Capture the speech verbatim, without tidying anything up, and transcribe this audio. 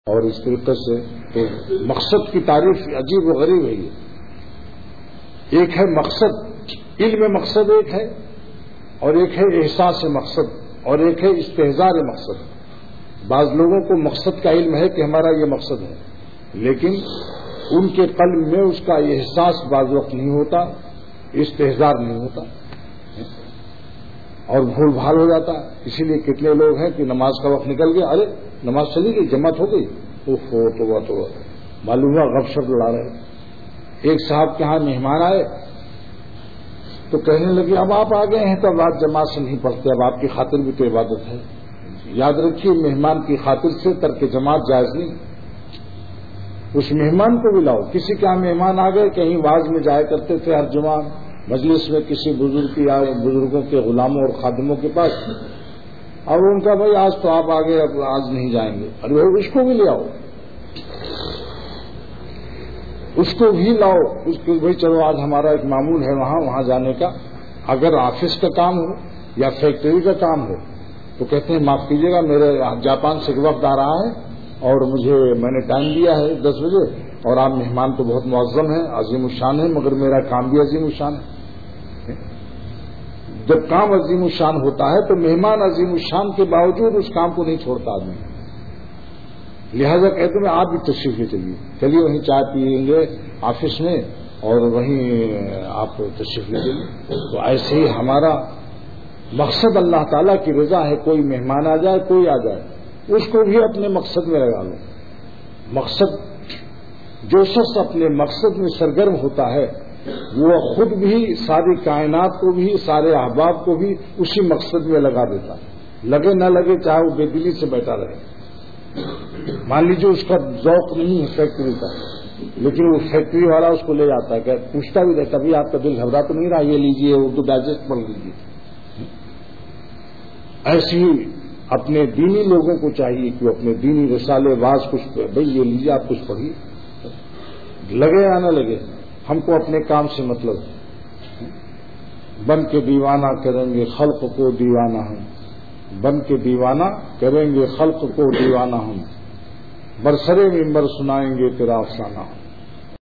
اور اس طریقے سے تو مقصد کی تعریف عجیب و غریب ہے یہ. ایک ہے مقصد، علم مقصد ایک ہے، اور ایک ہے احساس مقصد، اور ایک ہے استحضار مقصد. بعض لوگوں کو مقصد کا علم ہے کہ ہمارا یہ مقصد ہے، لیکن ان کے قلب میں اس کا احساس بعض وقت نہیں ہوتا، استحضار نہیں ہوتا اور بھول بھال ہو جاتا. اسی لیے کتنے لوگ ہیں کہ نماز کا وقت نکل گیا، ارے نماز چلی گئی، جماعت ہو گئی، اوف ہو تو وہ تو معلوم ہوا غب شپ لڑا رہے. ایک صاحب کے ہاں مہمان آئے تو کہنے لگے اب آپ آ گئے ہیں تو اب آپ جماعت سے نہیں پڑھتے، اب آپ کی خاطر بھی تو عبادت ہے. یاد رکھیے مہمان کی خاطر سے ترک جماعت جائز نہیں. اس مہمان کو بھی لاؤ. کسی کے یہاں مہمان آ گئے، کہیں واز میں جایا کرتے تھے ہر جمعہ مجلس میں کسی بزرگ کی یا بزرگوں کے غلاموں اور خادموں کے پاس، اور ان کا بھائی آج تو آپ آگے، اب آج نہیں جائیں گے. ارے اس کو بھی لے آؤ، اس کو بھی لاؤ. اس کو بھائی چلو آج ہمارا ایک معمول ہے وہاں وہاں جانے کا. اگر آفس کا کام ہو یا فیکٹری کا کام ہو تو کہتے ہیں معاف کیجیے گا، میرے جاپان سے ایک وقت آ رہا ہے اور مجھے میں نے ٹائم دیا ہے دس بجے، اور آپ مہمان تو بہت معظم ہیں، عظیم الشان ہیں، مگر میرا کام بھی عظیم الشان ہے. جب کام عظیم الشان ہوتا ہے تو مہمان عظیم الشان کے باوجود اس کام کو نہیں چھوڑتا آدمی. لہذا کہتے ہیں آپ بھی تشریف لے چلیے، چلیے وہیں چائے پیئیں گے آفس میں اور وہیں آپ تشریف لے چلیے. تو ایسے ہی ہمارا مقصد اللہ تعالیٰ کی رضا ہے. کوئی مہمان آ جائے، کوئی آ جائے، اس کو بھی اپنے مقصد میں لگا لو. مقصد، جو شخص اپنے مقصد میں سرگرم ہوتا ہے وہ خود بھی ساری کائنات کو بھی، سارے احباب کو بھی اسی مقصد میں لگا دیتا ہے. لگے نہ لگے چاہے وہ بے دلی سے بیٹھا رہے. مان لیجیے اس کا ذوق نہیں ہے فیکٹری کا، لیکن وہ فیکٹری والا اس کو لے جاتا ہے کہ پوچھتا بھی رہتا کبھی آپ کا دل گھبرا تو نہیں رہا، یہ لیجیے اردو ڈائجسٹ پڑھ لیجیے. ایسے ہی اپنے دینی لوگوں کو چاہیے کہ وہ اپنے دینی رسالے واز کچھ بھائی یہ لیجیے آپ کچھ پڑھیے، لگے یا نہ لگے ہم کو اپنے کام سے مطلب. بن کے دیوانہ کریں گے خلق کو دیوانہ ہم، بن کے دیوانہ کریں گے خلق کو دیوانہ ہم، برسرے ممبر سنائیں گے تیرا افسانہ ہم.